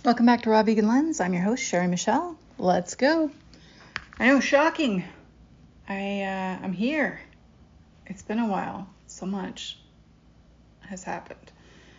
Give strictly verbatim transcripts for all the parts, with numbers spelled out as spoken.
Welcome back to Raw Vegan Lens. I'm your host, Sherry Michelle. Let's go. I know, shocking. I, uh, I'm here. It's been a while. So much has happened.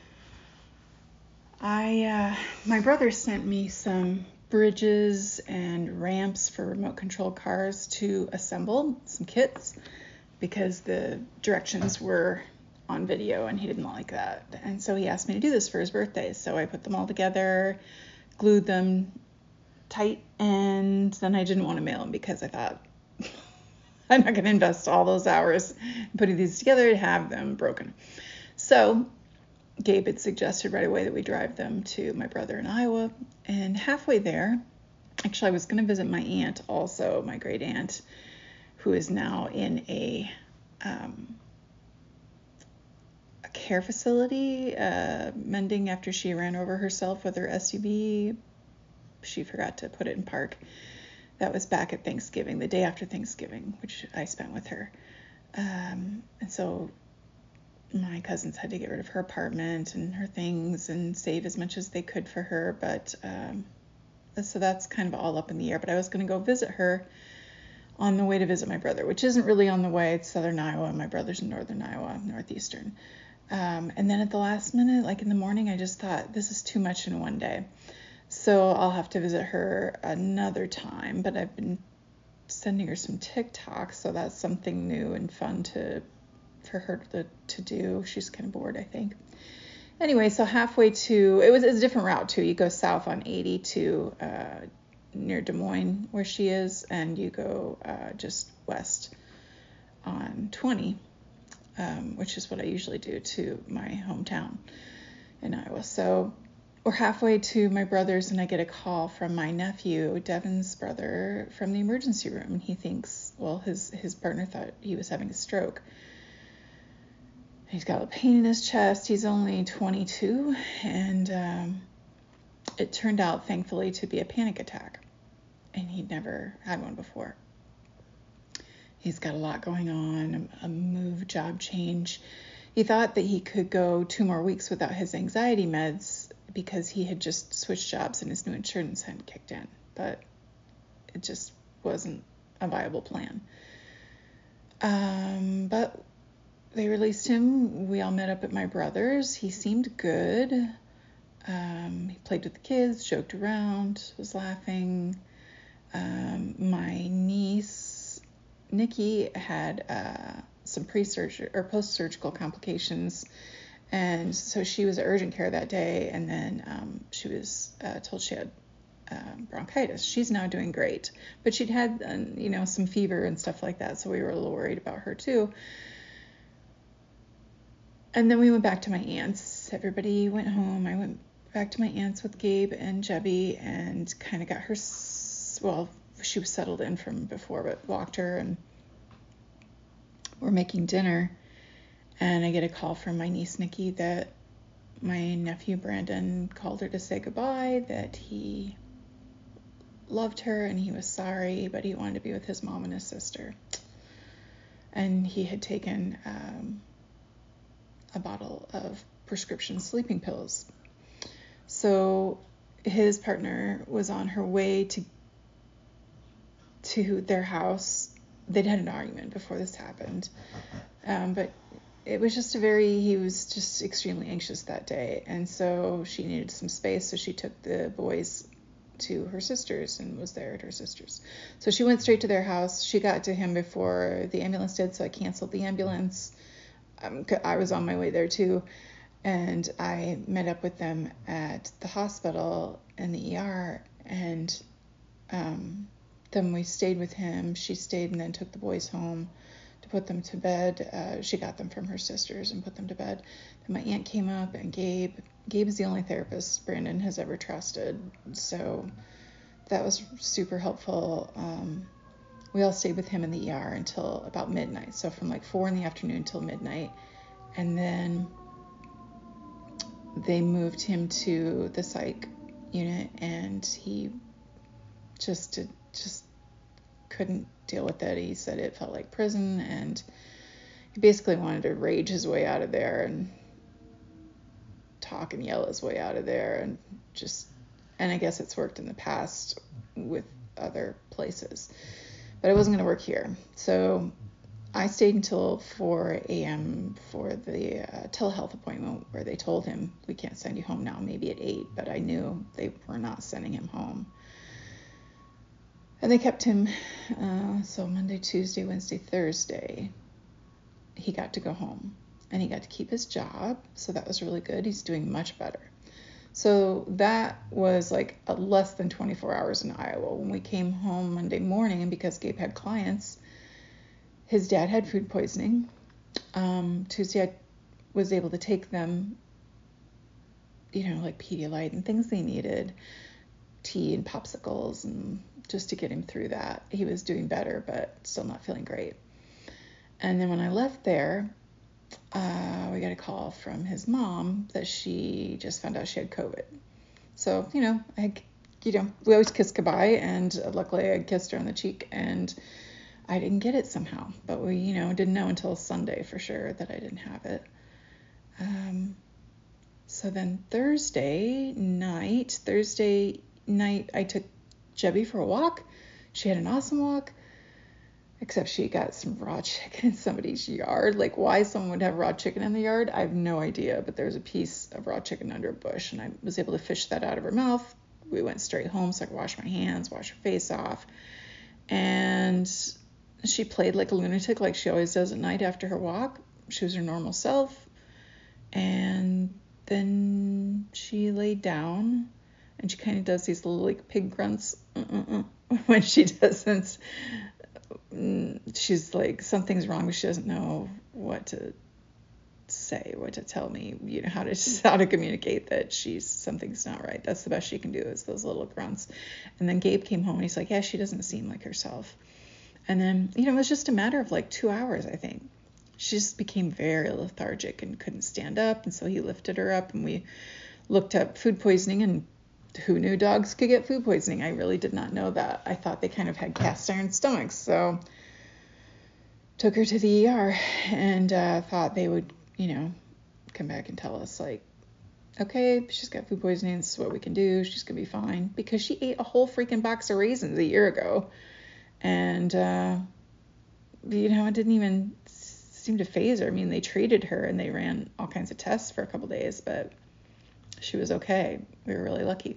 I, uh, my brother sent me some bridges and ramps for remote control cars to assemble, some kits, because the directions were on video and he didn't like that. And so he asked me to do this for his birthday. So I put them all together, glued them tight, and then I didn't want to mail them because I thought I'm not going to invest all those hours in putting these together to have them broken. So Gabe had suggested right away that we drive them to my brother in Iowa, and halfway there, actually I was going to visit my aunt also, my great aunt, who is now in a um, a care facility, uh, mending after she ran over herself with her S U V. She forgot to put it in park. That was back at Thanksgiving, the day after Thanksgiving, which I spent with her. Um, and so my cousins had to get rid of her apartment and her things and save as much as they could for her. But um, so that's kind of all up in the air. But I was going to go visit her on the way to visit my brother, which isn't really on the way. It's southern Iowa. My brother's in northern Iowa, northeastern. Um, and then at the last minute, like in the morning, I just thought, this is too much in one day. So I'll have to visit her another time. But I've been sending her some TikToks, so that's something new and fun to for her to, to do. She's kind of bored, I think. Anyway, so halfway to, it was, it was a different route too. You go south on eighty to uh, near Des Moines where she is, and you go uh, just west on twenty, um, which is what I usually do to my hometown in Iowa. So we're halfway to my brother's, and I get a call from my nephew, Devin's brother, from the emergency room. And he thinks, well, his, his partner thought he was having a stroke. He's got a pain in his chest. He's only twenty-two, and um, it turned out, thankfully, to be a panic attack. And he'd never had one before. He's got a lot going on, a move, job change. He thought that he could go two more weeks without his anxiety meds because he had just switched jobs and his new insurance hadn't kicked in. But it just wasn't a viable plan. Um, but they released him. We all met up at my brother's. He seemed good. Um, he played with the kids, joked around, was laughing. Um, my niece, Nikki, had uh, some pre-surgery or post-surgical complications. And so she was at urgent care that day. And then um, she was uh, told she had um, bronchitis. She's now doing great. But she'd had, uh, you know, some fever and stuff like that. So we were a little worried about her too. And then we went back to my aunt's. Everybody went home. I went back to my aunt's with Gabe and Jebby and kind of got her, well, she was settled in from before, but walked her, and we're making dinner. And I get a call from my niece, Nikki, that my nephew, Brandon, called her to say goodbye, that he loved her and he was sorry, but he wanted to be with his mom and his sister. And he had taken um, a bottle of prescription sleeping pills. So his partner was on her way to to their house. They'd had an argument before this happened, um, but it was just a very, he was just extremely anxious that day, and so she needed some space, so she took the boys to her sister's and was there at her sister's. So she went straight to their house. She got to him before the ambulance did, so I canceled the ambulance. Um, I was on my way there too, and I met up with them at the hospital in the E R, and um, then we stayed with him. She stayed and then took the boys home to put them to bed. Uh, she got them from her sisters and put them to bed. Then my aunt came up, and Gabe, Gabe is the only therapist Brandon has ever trusted, so that was super helpful. Um, We all stayed with him in the E R until about midnight. So from like four in the afternoon till midnight. And then they moved him to the psych unit, and he just did, just couldn't deal with it. He said it felt like prison, and he basically wanted to rage his way out of there and talk and yell his way out of there, and just And I guess it's worked in the past with other places, but it wasn't going to work here. So I stayed until four a.m. for the uh, telehealth appointment where they told him, we can't send you home now, maybe at eight, but I knew they were not sending him home. And they kept him, uh, so Monday, Tuesday, Wednesday, Thursday, he got to go home and he got to keep his job. So that was really good. He's doing much better. So that was like a less than twenty-four hours in Iowa. When we came home Monday morning, and because Gabe had clients, his dad had food poisoning. Um, Tuesday I was able to take them, you know, like Pedialyte and things they needed, tea and popsicles, and just to get him through that. He was doing better, but still not feeling great. And then when I left there, uh, we got a call from his mom that she just found out she had COVID. So, you know, I, you know, we always kiss goodbye, and luckily I kissed her on the cheek, and I didn't get it somehow. But we, you know, didn't know until Sunday for sure that I didn't have it. Um, so then Thursday night, Thursday night, I took Jebby for a walk. She had an awesome walk, except she got some raw chicken in somebody's yard. Like, why someone would have raw chicken in the yard, I have no idea, but there was a piece of raw chicken under a bush, and I was able to fish that out of her mouth. We went straight home so I could wash my hands, wash her face off, and she played like a lunatic like she always does at night after her walk. She was her normal self, and then she laid down, and she kind of does these little like pig grunts uh-uh-uh. when she doesn't. She's like, something's wrong, but she doesn't know what to say, what to tell me, you know, how to how to communicate that she's something's not right. That's the best she can do, is those little grunts. And then Gabe came home and he's like, yeah, she doesn't seem like herself. And then, you know, it was just a matter of like two hours, I think. She just became very lethargic and couldn't stand up. And so he lifted her up, and we looked up food poisoning, and who knew dogs could get food poisoning? I really did not know that. I thought they kind of had cast iron stomachs. So took her to the E R, and uh, thought they would, you know, come back and tell us like, okay, she's got food poisoning. This is what we can do. She's going to be fine, because she ate a whole freaking box of raisins a year ago. And, uh, you know, it didn't even seem to faze her. I mean, they treated her and they ran all kinds of tests for a couple days, but she was okay. We were really lucky.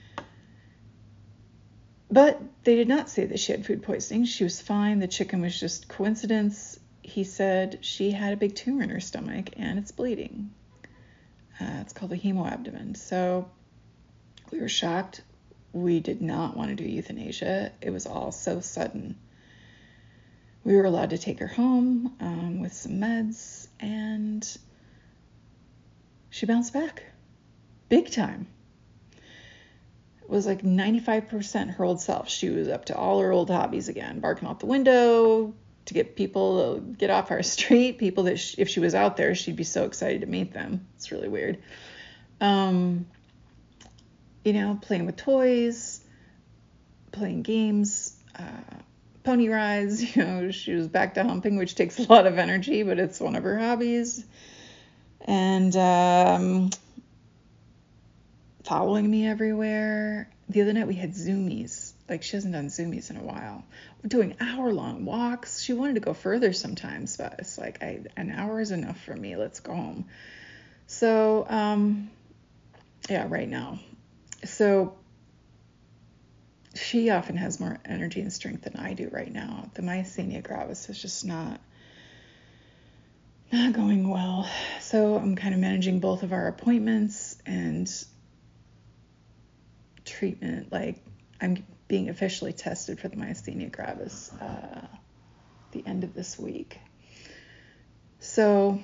But they did not say that she had food poisoning. She was fine. The chicken was just coincidence. He said she had a big tumor in her stomach and it's bleeding. Uh, it's called a hemoabdomen. So we were shocked. We did not want to do euthanasia. It was all so sudden. We were allowed to take her home um, with some meds, and she bounced back big time. It was like ninety-five percent her old self. She was up to all her old hobbies again, barking out the window to get people to get off our street, people that she, if she was out there, she'd be so excited to meet them. It's really weird. Um, you know, playing with toys, playing games, uh, pony rides. You know, she was back to humping, which takes a lot of energy, but it's one of her hobbies. And um, following me everywhere. The other night we had Zoomies. Like, she hasn't done Zoomies in a while. We're doing hour-long walks. She wanted to go further sometimes, but it's like, I, an hour is enough for me. Let's go home. So, um, yeah, right now. So she often has more energy and strength than I do right now. The myasthenia gravis is just not not going well. So I'm kind of managing both of our appointments and treatment. Like, I'm being officially tested for the myasthenia gravis uh, the end of this week. So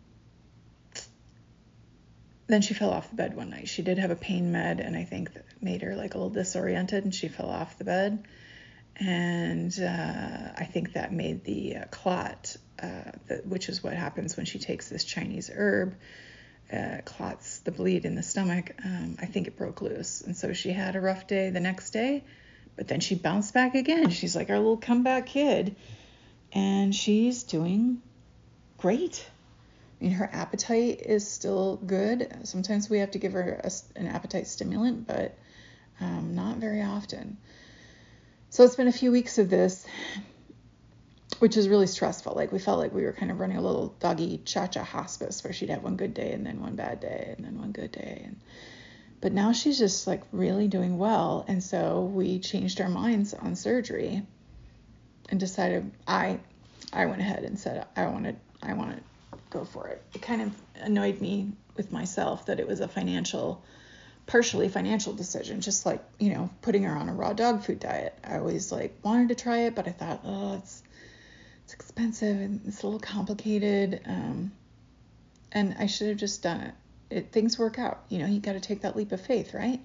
then she fell off the bed one night. She did have a pain med, and I think that made her like a little disoriented, and she fell off the bed. And uh, I think that made the uh, clot, uh, the, which is what happens when she takes this Chinese herb, uh, clots the bleed in the stomach. Um, I think it broke loose. And so she had a rough day the next day, but then she bounced back again. She's like our little comeback kid, and she's doing great. I mean, her appetite is still good. Sometimes we have to give her a, an appetite stimulant, but Um, not very often. So it's been a few weeks of this, which is really stressful. Like we felt like we were kind of running a little doggy cha-cha hospice where she'd have one good day and then one bad day and then one good day. And but now she's just like really doing well. And so we changed our minds on surgery and decided I I went ahead and said I wanted I want to go for it. It kind of annoyed me with myself that it was a financial partially financial decision, just like, you know, putting her on a raw dog food diet. I always like wanted to try it, but I thought, oh, it's it's expensive and it's a little complicated. Um, and I should have just done it. It things work out, you know, you got to take that leap of faith, right?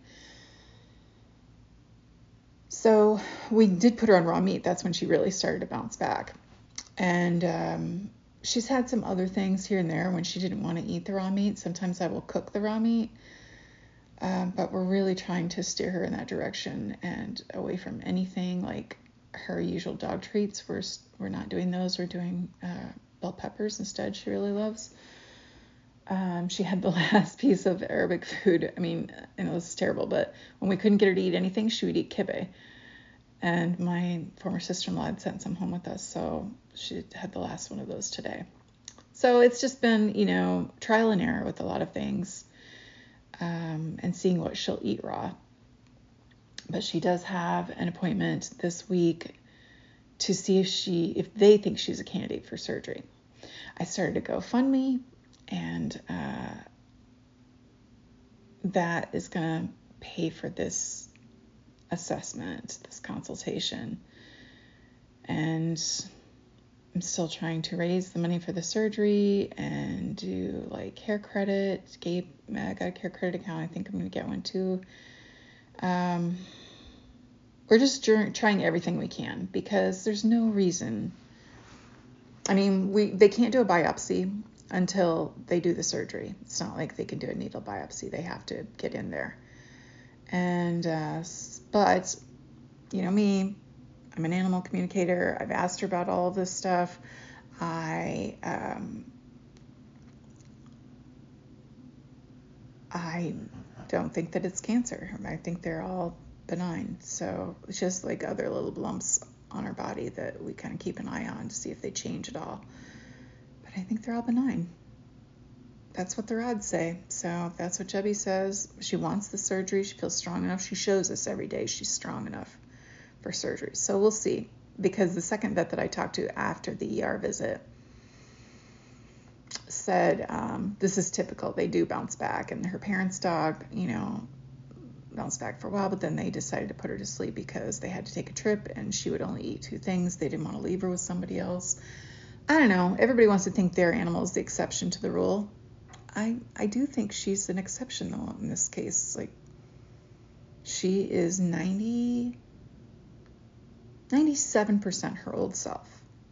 So we did put her on raw meat. That's when she really started to bounce back. And um, she's had some other things here and there when she didn't want to eat the raw meat. Sometimes I will cook the raw meat. Um, but we're really trying to steer her in that direction and away from anything like her usual dog treats. We're, we're not doing those. We're doing uh, bell peppers instead. She really loves. Um, she had the last piece of Arabic food. I mean, and it was terrible, but when we couldn't get her to eat anything, she would eat kibbeh. And my former sister-in-law had sent some home with us, so she had the last one of those today. So it's just been, you know, trial and error with a lot of things, um, and seeing what she'll eat raw. But she does have an appointment this week to see if she, if they think she's a candidate for surgery. I started a GoFundMe, and uh, that is going to pay for this assessment, this consultation. And I'm still trying to raise the money for the surgery and do like hair credit. Gabe, I got a hair credit account. I think I'm going to get one too. Um, we're just trying everything we can because there's no reason. I mean, we they can't do a biopsy until they do the surgery. It's not like they can do a needle biopsy. They have to get in there. And, uh, but, you know me, I'm an animal communicator. I've asked her about all of this stuff. I, um, I don't think that it's cancer. I think they're all benign. So it's just like other little lumps on our body that we kind of keep an eye on to see if they change at all. But I think they're all benign. That's what the odds say. So if that's what Jebby says, she wants the surgery. She feels strong enough. She shows us every day she's strong enough for surgery. So we'll see. Because the second vet that I talked to after the E R visit said, um, this is typical. They do bounce back. And her parents' dog, you know, bounced back for a while, but then they decided to put her to sleep because they had to take a trip and she would only eat two things. They didn't want to leave her with somebody else. I don't know. Everybody wants to think their animal is the exception to the rule. I, I do think she's an exception, though, in this case. Like, she is ninety, ninety-seven percent her old self.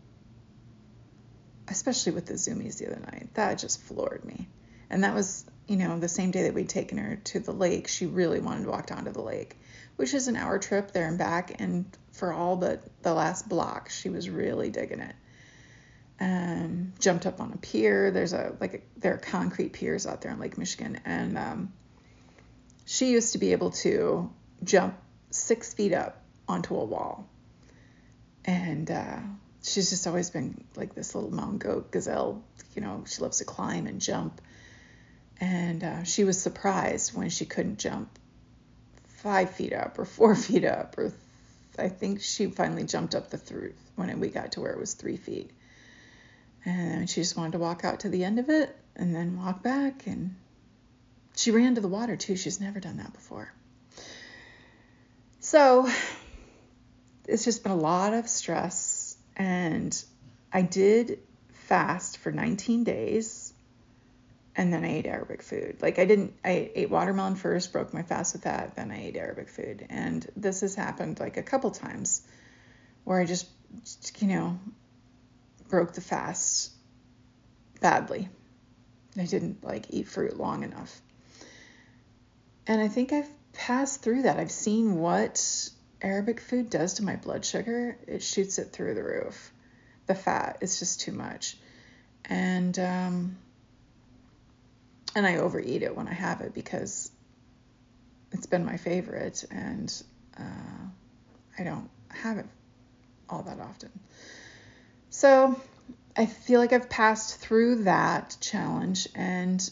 Especially with the zoomies the other night. That just floored me. And that was, you know, the same day that we'd taken her to the lake. She really wanted to walk down to the lake, which is an hour trip there and back. And for all but the last block, she was really digging it. Um, jumped up on a pier. There's a like a, there are concrete piers out there in Lake Michigan, and um, she used to be able to jump six feet up onto a wall. And uh, she's just always been like this little mountain goat gazelle. You know, she loves to climb and jump. And uh, she was surprised when she couldn't jump five feet up or four feet up, or th- I think she finally jumped up the through when we got to where it was three feet. And she just wanted to walk out to the end of it and then walk back. And she ran to the water, too. She's never done that before. So it's just been a lot of stress. And I did fast for nineteen days. And then I ate Arabic food. Like I didn't, I ate watermelon first, broke my fast with that. Then I ate Arabic food. And this has happened like a couple times where I just, you know, broke the fast badly. I didn't like eat fruit long enough. And I think I've passed through that. I've seen what Arabic food does to my blood sugar. It shoots it through the roof. The fat is just too much. And, um, and I overeat it when I have it because it's been my favorite, and uh, I don't have it all that often. So I feel like I've passed through that challenge, and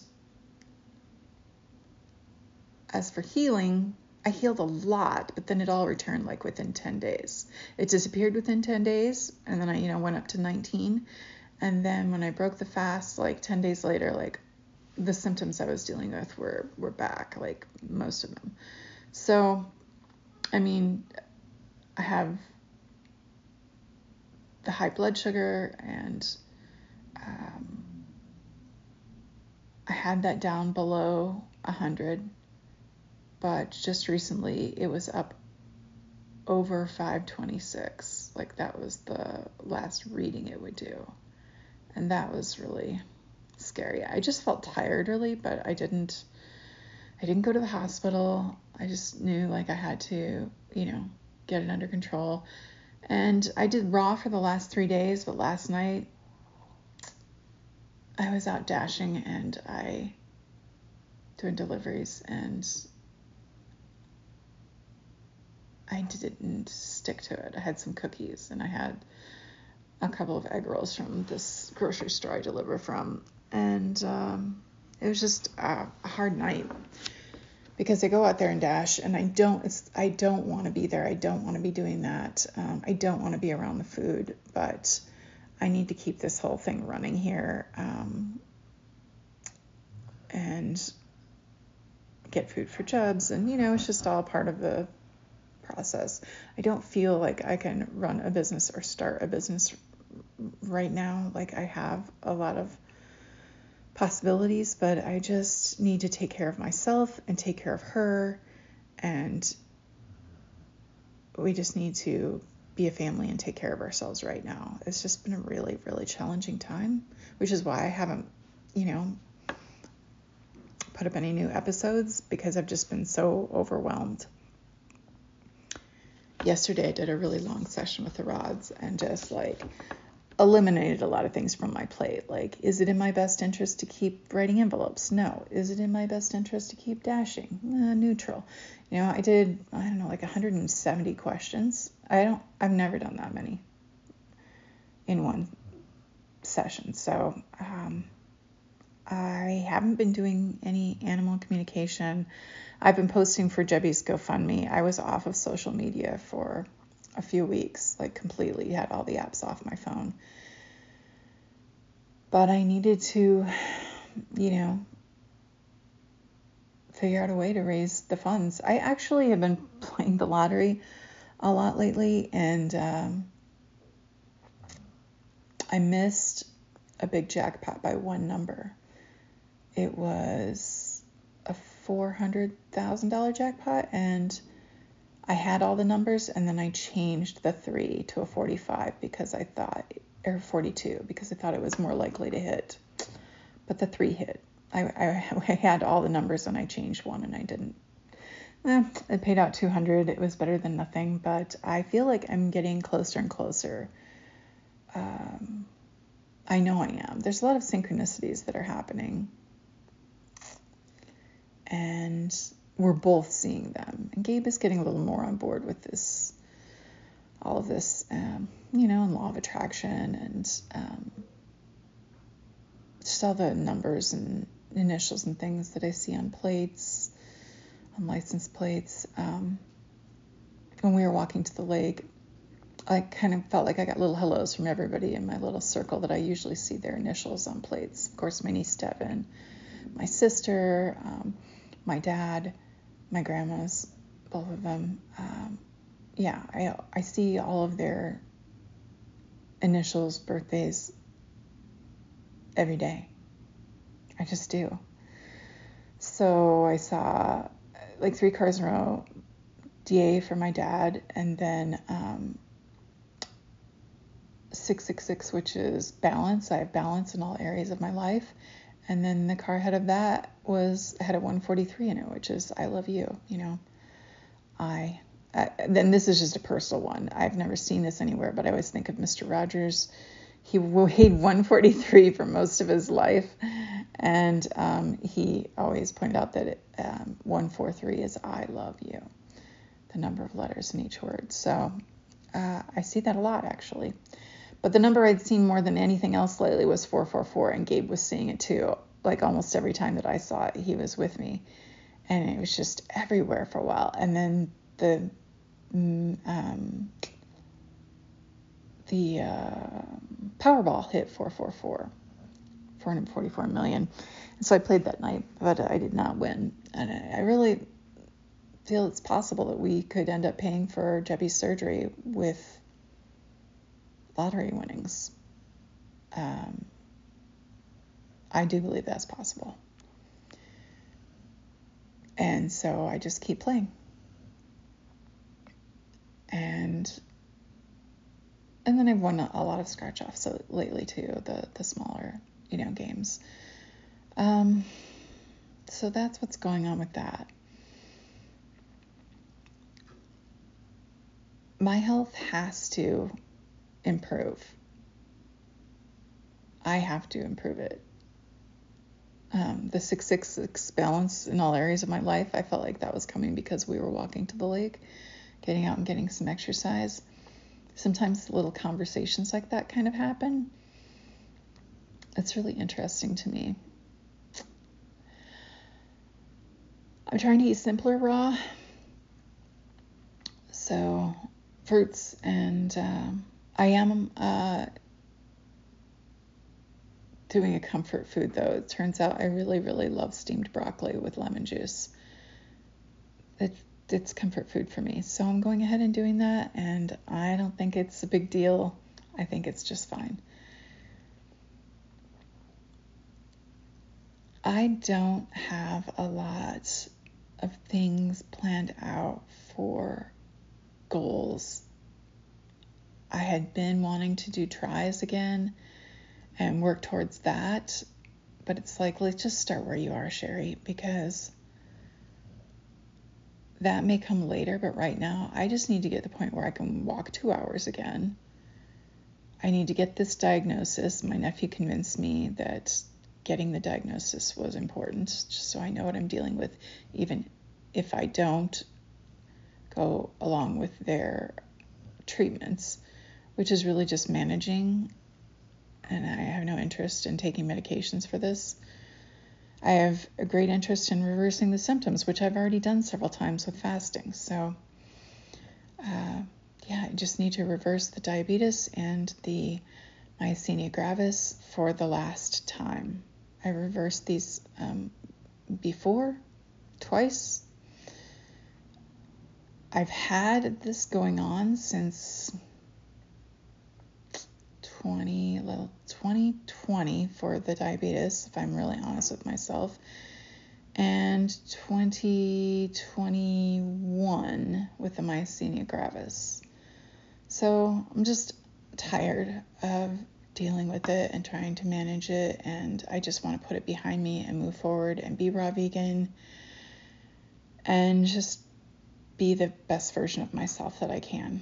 as for healing, I healed a lot, but then it all returned like within ten days. It disappeared within ten days, and then I, you know, went up to nineteen. And then when I broke the fast, like ten days later, like the symptoms I was dealing with were, were back, like most of them. So, I mean, I have the high blood sugar, and um, I had that down below one hundred. But just recently it was up over five twenty-six. Like that was the last reading it would do. And that was really scary. I just felt tired really, but I didn't, I didn't go to the hospital. I just knew like I had to, you know, get it under control. And I did raw for the last three days, but last night I was out dashing and I doing deliveries, and I didn't stick to it. I had some cookies, and I had a couple of egg rolls from this grocery store I deliver from. And um, it was just a, a hard night because I go out there and dash, and I don't, it's, I don't want to be there. I don't want to be doing that. Um, I don't want to be around the food, but I need to keep this whole thing running here. Um, and get food for Jubs. And, you know, it's just all part of the process. I don't feel like I can run a business or start a business right now. Like I have a lot of possibilities, but I just need to take care of myself and take care of her. And we just need to be a family and take care of ourselves right now. It's just been a really, really challenging time, which is why I haven't, you know, put up any new episodes, because I've just been so overwhelmed. Yesterday I did a really long session with the rods and just like eliminated a lot of things from my plate. Like, is it in my best interest to keep writing envelopes? No. Is it in my best interest to keep dashing? Uh, neutral. You know, I did, I don't know, like one hundred seventy questions. I don't, I've never done that many in one session. So, um, I haven't been doing any animal communication. I've been posting for Jebby's GoFundMe. I was off of social media for a few weeks, like completely had all the apps off my phone. But I needed to, you know, figure out a way to raise the funds. I actually have been playing the lottery a lot lately, and um, I missed a big jackpot by one number. It was a four hundred thousand dollars jackpot, and I had all the numbers, and then I changed the three to a forty-five because I thought, or forty-two, because I thought it was more likely to hit. But the three hit. I, I, I had all the numbers, and I changed one, and I didn't. Eh, it paid out two hundred dollars. It was better than nothing, but I feel like I'm getting closer and closer. Um, I know I am. There's a lot of synchronicities that are happening, and we're both seeing them. And Gabe is getting a little more on board with this, all of this, um, you know, and law of attraction, and um, just all the numbers and initials and things that I see on plates, on license plates. Um, when we were walking to the lake, I kind of felt like I got little hellos from everybody in my little circle that I usually see their initials on plates. Of course, my niece Devin, my sister, um, my dad, my grandmas, both of them. Um, yeah, I I see all of their initials, birthdays every day. I just do. So I saw like three cars in a row, D A for my dad, and then um, six six six, which is balance. I have balance in all areas of my life. And then the car ahead of that was had a one forty-three in it, which is I love you. You know, I. Uh, then this is just a personal one. I've never seen this anywhere, but I always think of Mister Rogers. He weighed one forty-three for most of his life, and um, he always pointed out that it, um, one four three is I love you, the number of letters in each word. So uh, I see that a lot, actually. But the number I'd seen more than anything else lately was four four four, and Gabe was seeing it too. Like almost every time that I saw it, he was with me. And it was just everywhere for a while. And then the um, the uh, Powerball hit four four four, four hundred forty-four million. And so I played that night, but I did not win. And I really feel it's possible that we could end up paying for Jebby's surgery with lottery winnings. Um, I do believe that's possible. And so I just keep playing. And and then I've won a, a lot of scratch offs so lately too, the the smaller, you know, games. Um, so that's what's going on with that. My health has to improve. I have to improve it. Um, the six six six balance in all areas of my life, I felt like that was coming because we were walking to the lake, getting out and getting some exercise. Sometimes little conversations like that kind of happen. It's really interesting to me. I'm trying to eat simpler raw. So fruits, and um, I am uh, doing a comfort food though. It turns out I really, really love steamed broccoli with lemon juice. It, it's comfort food for me. So I'm going ahead and doing that, and I don't think it's a big deal. I think it's just fine. I don't have a lot of things planned out for goals. I had been wanting to do tries again and work towards that, but it's like, let's just start where you are, Sherry, because that may come later, but right now I just need to get to the point where I can walk two hours again. I need to get this diagnosis. My nephew convinced me that getting the diagnosis was important, just so I know what I'm dealing with, even if I don't go along with their treatments, which is really just managing, and I have no interest in taking medications for this. I have a great interest in reversing the symptoms, which I've already done several times with fasting. So, uh, yeah, I just need to reverse the diabetes and the myasthenia gravis for the last time. I reversed these um, before, twice. I've had this going on since twenty, twenty twenty for the diabetes, if I'm really honest with myself, and twenty twenty-one with the myasthenia gravis. So I'm just tired of dealing with it and trying to manage it, and I just want to put it behind me and move forward and be raw vegan and just be the best version of myself that I can.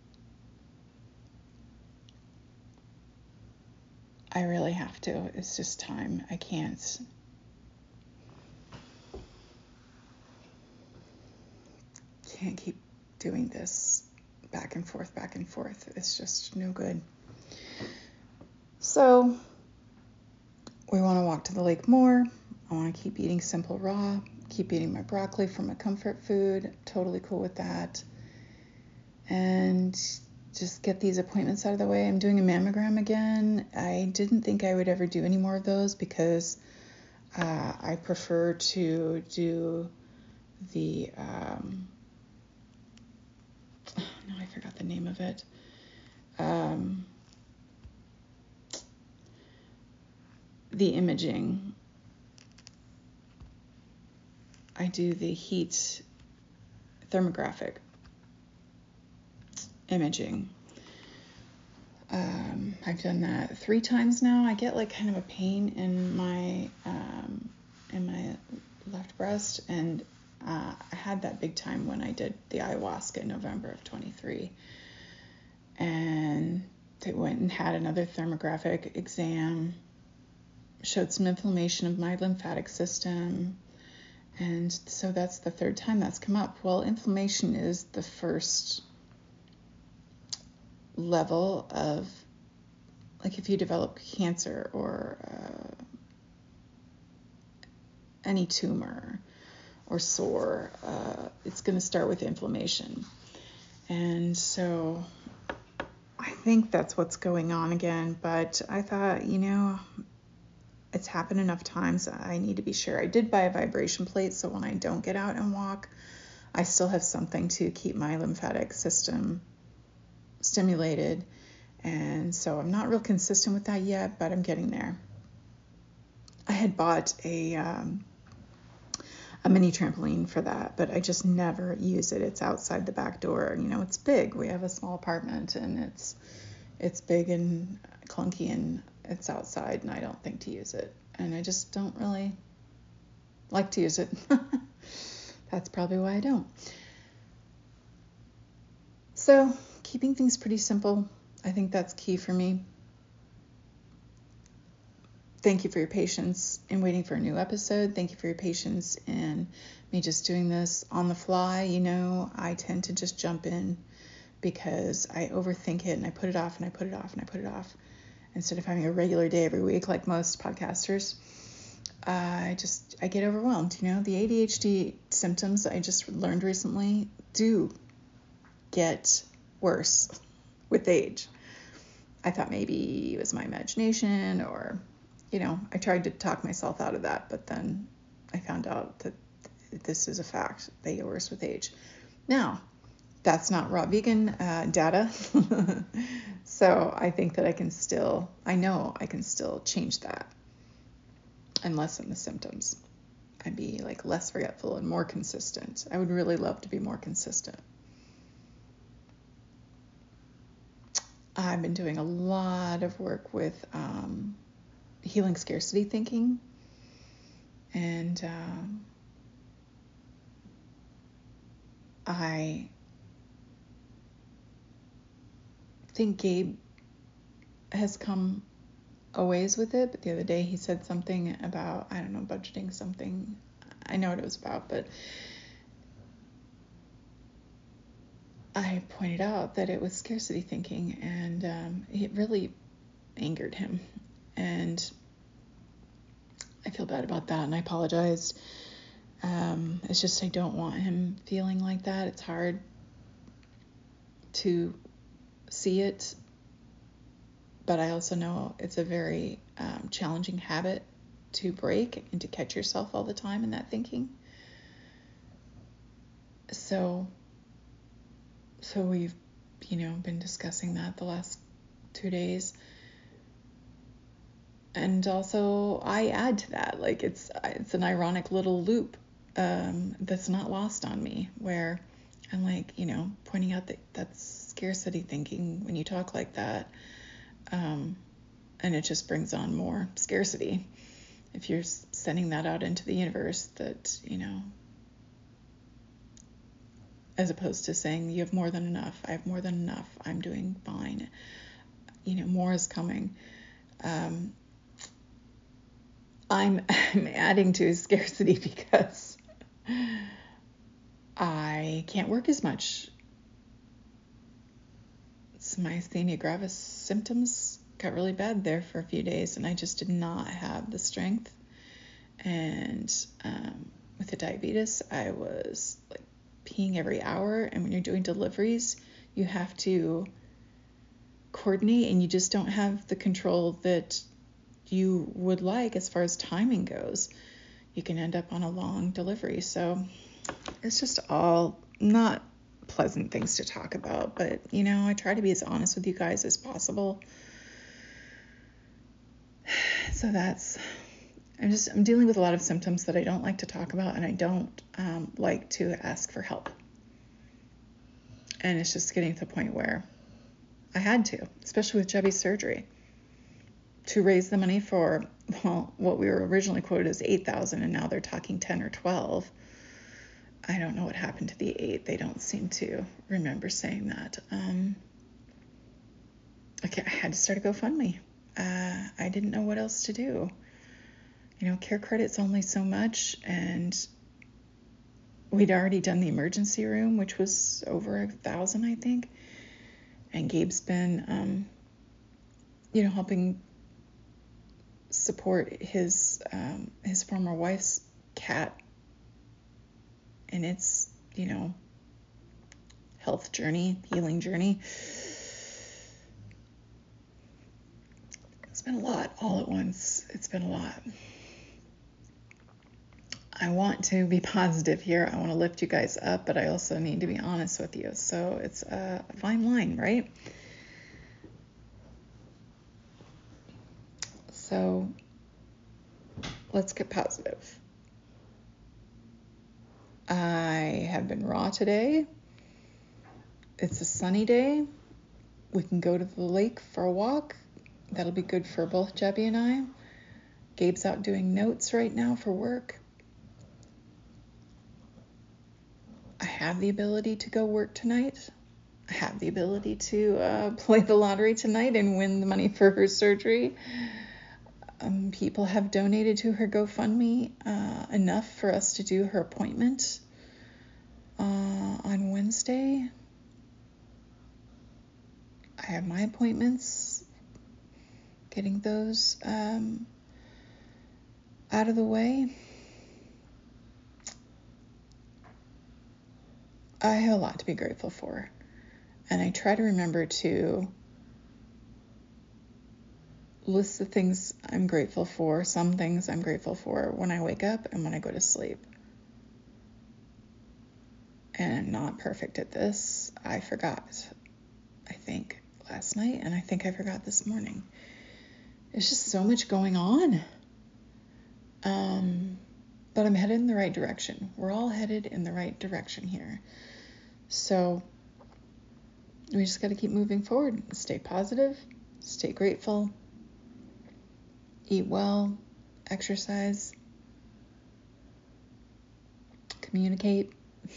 I really have to. It's just time. I can't. Can't keep doing this back and forth, back and forth. It's just no good. So we want to walk to the lake more. I want to keep eating simple raw, keep eating my broccoli from a comfort food. Totally cool with that. And just get these appointments out of the way. I'm doing a mammogram again. I didn't think I would ever do any more of those because uh, I prefer to do the, um, oh, no, I forgot the name of it. Um, the imaging. I do the heat thermographic imaging. Um, I've done that three times now. I get like kind of a pain in my um, in my left breast, and uh, I had that big time when I did the ayahuasca in November of twenty-three, and they went and had another thermographic exam, showed some inflammation of my lymphatic system, And so that's the third time that's come up. Well, inflammation is the first level of, like, if you develop cancer or uh, any tumor or sore, uh, it's going to start with inflammation. And so I think that's what's going on again. But I thought, you know, it's happened enough times. I need to be sure. I did buy a vibration plate, so when I don't get out and walk, I still have something to keep my lymphatic system stimulated. And so I'm not real consistent with that yet, but I'm getting there. I had bought a um, a mini trampoline for that, but I just never use it. It's outside the back door. You know, it's big. We have a small apartment, and it's it's big and clunky, and it's outside, and I don't think to use it. And I just don't really like to use it. That's probably why I don't. So keeping things pretty simple, I think that's key for me. Thank you for your patience in waiting for a new episode. Thank you for your patience in me just doing this on the fly. You know, I tend to just jump in because I overthink it and I put it off and I put it off and I put it off. Instead of having a regular day every week like most podcasters, I just, I get overwhelmed. You know, the A D H D symptoms I just learned recently do get worse with age. I thought maybe it was my imagination, or, you know, I tried to talk myself out of that, but then I found out that this is a fact. They get worse with age. Now, that's not raw vegan uh, data. So I think that I can still, I know I can still change that and lessen the symptoms and be like less forgetful and more consistent. I would really love to be more consistent. I've been doing a lot of work with um, healing scarcity thinking, and um, I think Gabe has come a ways with it, but the other day he said something about, I don't know, budgeting something. I know what it was about, but I pointed out that it was scarcity thinking, and um, it really angered him. And I feel bad about that, and I apologized. Um, it's just I don't want him feeling like that. It's hard to see it, but I also know it's a very um, challenging habit to break and to catch yourself all the time in that thinking. So, so we've, you know, been discussing that the last two days. And also I add to that, like it's, it's an ironic little loop um, that's not lost on me, where I'm like, you know, pointing out that that's scarcity thinking when you talk like that. Um, and it just brings on more scarcity. If you're sending that out into the universe, that, you know, as opposed to saying you have more than enough, I have more than enough, I'm doing fine, you know, more is coming. Um, I'm, I'm adding to scarcity because I can't work as much. It's myasthenia gravis symptoms got really bad there for a few days, and I just did not have the strength. And um, with the diabetes, I was like peeing every hour, and when you're doing deliveries, you have to coordinate, and you just don't have the control that you would like as far as timing goes. You can end up on a long delivery. So it's just all not pleasant things to talk about, but you know, I try to be as honest with you guys as possible. So that's, I'm just, I'm dealing with a lot of symptoms that I don't like to talk about, and I don't um, like to ask for help. And it's just getting to the point where I had to, especially with Chubby's surgery, to raise the money for, well, what we were originally quoted as eight thousand, and now they're talking ten or twelve. I don't know what happened to the eight. They don't seem to remember saying that. Um, okay, I had to start a GoFundMe. Uh, I didn't know what else to do. You know, Care Credit's only so much, and we'd already done the emergency room, which was over a thousand, I think. And Gabe's been, um, you know, helping support his um, his former wife's cat in its, you know, health journey, healing journey. It's been a lot all at once. It's been a lot. I want to be positive here. I want to lift you guys up, but I also need to be honest with you. So it's a fine line, right? So let's get positive. I have been raw today. It's a sunny day. We can go to the lake for a walk. That'll be good for both Jebby and I. Gabe's out doing notes right now for work. I have the ability to go work tonight. I have the ability to uh, play the lottery tonight and win the money for her surgery. Um, people have donated to her GoFundMe uh, enough for us to do her appointment uh, on Wednesday. I have my appointments, getting those um, out of the way. I have a lot to be grateful for. And I try to remember to list the things I'm grateful for, some things I'm grateful for when I wake up and when I go to sleep. And I'm not perfect at this. I forgot, I think, last night, and I think I forgot this morning. There's just so much going on. Um, but I'm headed in the right direction. We're all headed in the right direction here. So we just got to keep moving forward. Stay positive, stay grateful, eat well, exercise, communicate.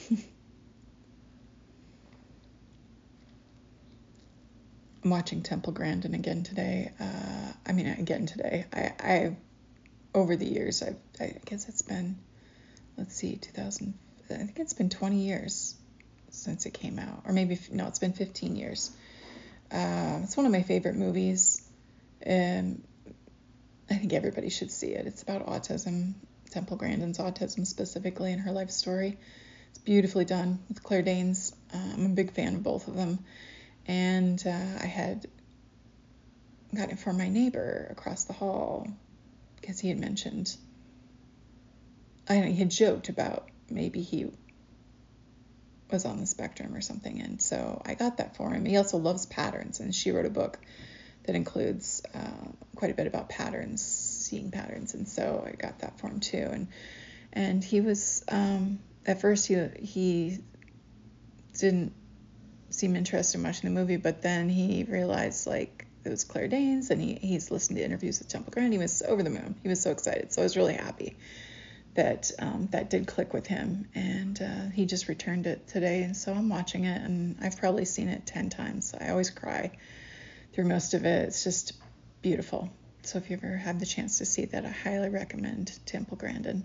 I'm watching Temple Grandin again today. Uh, I mean, again today. I, I, over the years, I've, I guess it's been, let's see, two thousand, I think it's been twenty years since it came out. Or maybe, no, it's been fifteen years. Uh, it's one of my favorite movies. Um, I think everybody should see it. It's about autism, Temple Grandin's autism specifically, and her life story. It's beautifully done with Claire Danes. Uh, I'm a big fan of both of them. And uh, I had gotten it from my neighbor across the hall because he had mentioned, I don't know, he had joked about maybe he was on the spectrum or something. And so I got that for him. He also loves patterns, and she wrote a book that includes uh, quite a bit about patterns, seeing patterns. And so I got that for him too. And and he was, um, at first he he didn't seem interested much in the movie, but then he realized like it was Claire Danes, and he, he's listened to interviews with Temple Grandin. He was over the moon. He was so excited. So I was really happy that um, that did click with him, and uh, he just returned it today. And so I'm watching it, and I've probably seen it ten times. I always cry through most of it. It's just beautiful. So if you ever have the chance to see that, I highly recommend Temple Grandin.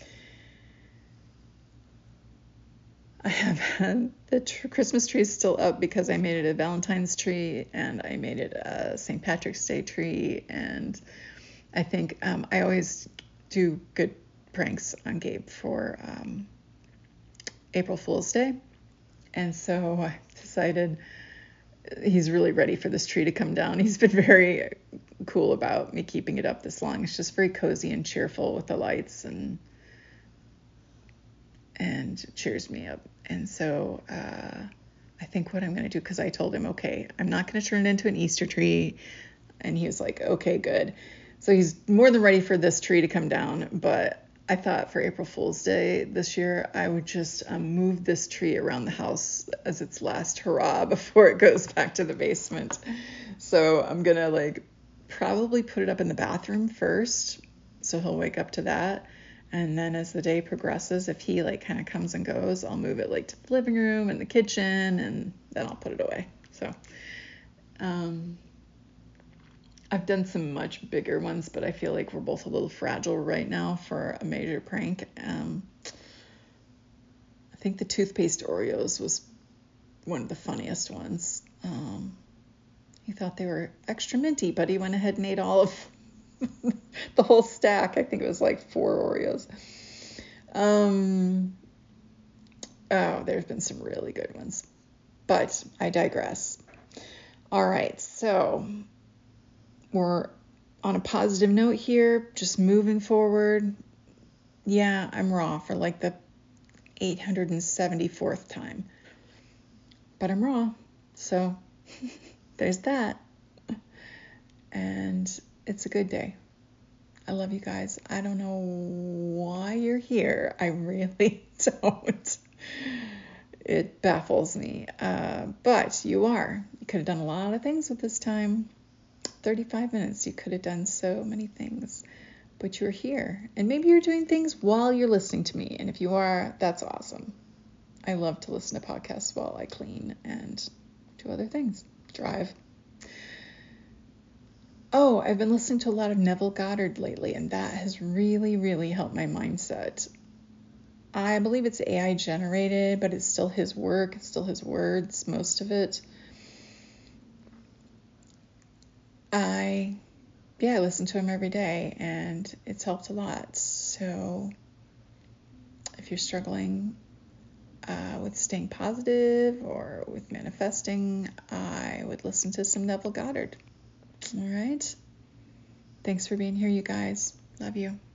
I have the tr- Christmas tree is still up because I made it a Valentine's tree, and I made it a Saint Patrick's Day tree, and I think um, I always do good pranks on Gabe for um, April Fool's Day, and so I decided he's really ready for this tree to come down. He's been very cool about me keeping it up this long. It's just very cozy and cheerful with the lights, and and cheers me up. And so uh, I think what I'm going to do, because I told him, okay, I'm not going to turn it into an Easter tree. And he was like, okay, good. So he's more than ready for this tree to come down. But I thought for April Fool's Day this year, I would just um, move this tree around the house as its last hurrah before it goes back to the basement. So I'm going to like probably put it up in the bathroom first, so he'll wake up to that. And then as the day progresses, if he like kind of comes and goes, I'll move it like to the living room and the kitchen, and then I'll put it away. So um, I've done some much bigger ones, but I feel like we're both a little fragile right now for a major prank. Um, think the toothpaste Oreos was one of the funniest ones. Um, he thought they were extra minty, but he went ahead and ate all of the whole stack. I think it was like four Oreos. Um, oh, there's been some really good ones, but I digress. All right, so we're on a positive note here, just moving forward. Yeah, I'm raw for like the eight hundred seventy-fourth time, but I'm raw, so there's that. And it's a good day. I love you guys. I don't know why you're here. I really don't. It baffles me. Uh, but you are. You could have done a lot of things with this time. thirty-five minutes. You could have done so many things. But you're here. And maybe you're doing things while you're listening to me. And if you are, that's awesome. I love to listen to podcasts while I clean and do other things. Drive. Oh, I've been listening to a lot of Neville Goddard lately, and that has really, really helped my mindset. I believe it's A I generated, but it's still his work, it's still his words, most of it. I, yeah, I listen to him every day, and it's helped a lot. So if you're struggling uh, with staying positive or with manifesting, I would listen to some Neville Goddard. All right. Thanks for being here, you guys. Love you.